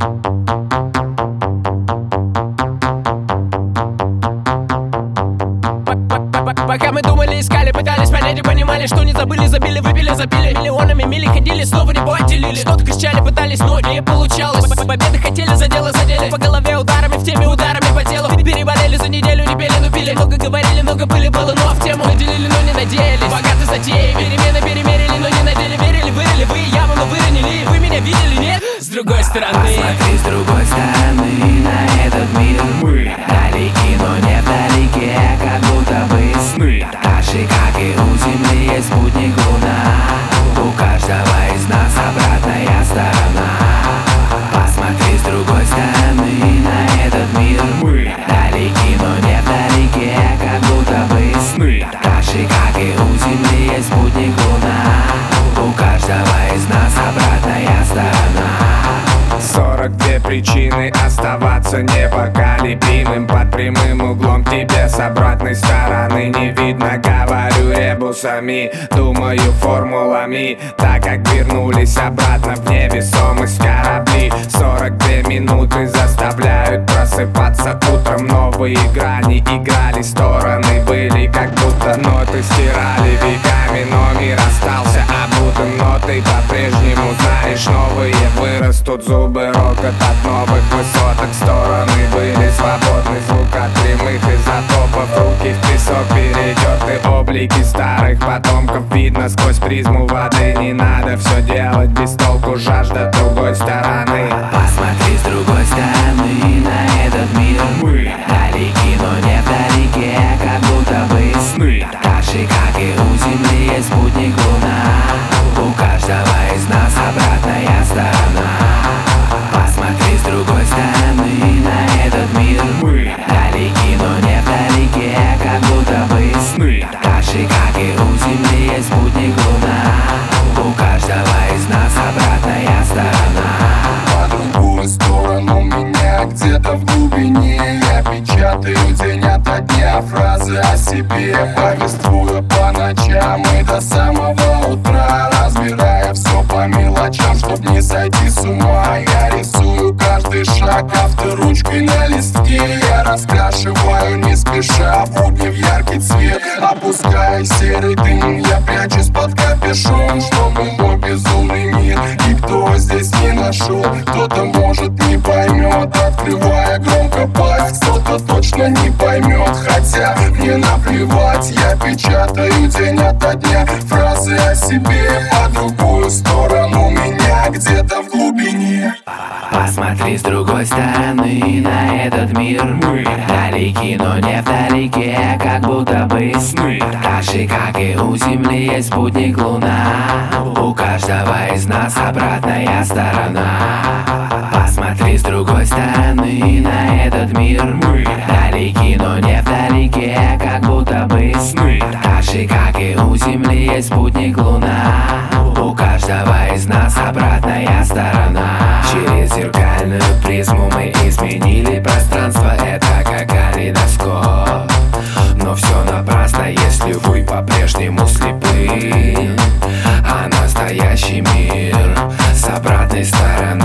Пока мы думали, искали, пытались понять и понимали, что не забыли, забили, выпили, запили. Миллионами мили ходили, снова не отделили. Что-то кричали, пытались, но не получалось. Победы хотели, за дело задели. По голове ударами, в теме ударами по телу. Переболели за неделю, не пели, но пили. Много говорили, много были, было, но в тему наделили, но не надеялись. Богаты затеи, перемены перемерили, но не надели. Верили, вырыли, вы яму, но выронили. Вы меня видели, нет? С другой стороны. Посмотри с другой стороны на этот мир. Мы далеки, но не вдалеке, как будто бы сны. Так же, как и у Земли есть спутник Луна. У каждого из нас обратная сторона. Посмотри с другой стороны на этот мир. Мы далеки, но не вдалеке, как будто бы сны. Так же, как и у Земли есть спутник Луна. У каждого из нас обратная сторона. 42 причины оставаться непоколебимым. Под прямым углом тебе с обратной стороны не видно. Говорю ребусами, думаю формулами, так как вернулись обратно в невесомость корабли. 42 минуты заставляют просыпаться утром. Новые грани играли, стороны были как будто ноты стирали веками. Но мир остался обутым, но ты по-прежнему знаешь, новые вырастут зубы. Рокот от новых высоток, стороны были свободны. Звук от прямых изотопов, руки в песок, перетертые облики старых потомков. Видно сквозь призму воды, не надо все делать без толку, жажда другой стороны. Посмотри с другой стороны на этот мир. Мы далеки, но не вдалеке, как будто бы сны. Так же, как и у Земли есть спутник Луна. У каждого из нас обратная сторона. Посмотри с другой стороны на этот мир. Мы далеки, но не вдалеке, как будто бы сны. Так же, как и у Земли есть спутник Луна. У каждого из нас обратная сторона. По другую сторону меня где-то в глубине я печатаю день ото дня фразы о себе, повествую по ночам и до самого утра, разбирая все по мелочам, чтоб не сойти с ума. Я рисую каждый шаг авторучкой на листке, я раскрашиваю не спеша будни в яркий цвет, опуская серый дым, я прячусь под капюшон, чтобы мой безумный мир никто здесь не нашел. Кто-то может не поймет, открывая громко пасть, кто-то точно не поймет, хотя мне наплевать. Я печатаю день ото дня фразы о себе, по другую сторону меня где-то в глубине. Посмотри с другой стороны на этот мир. Мы далеки, но не вдалеке, как будто бы сны. Так же, как и у Земли есть спутник Луна. У каждого из нас обратная сторона. Посмотри с другой стороны на этот мир. Мы далеки, но не вдалеке, как будто бы сны. Так же, как и у Земли есть спутник Луна. У каждого из нас обратная сторона. Через зеркальную призму мы изменили пространство, это как калейдоскоп. Но все напрасно, если вы по-прежнему слепы. А настоящий мир с обратной стороны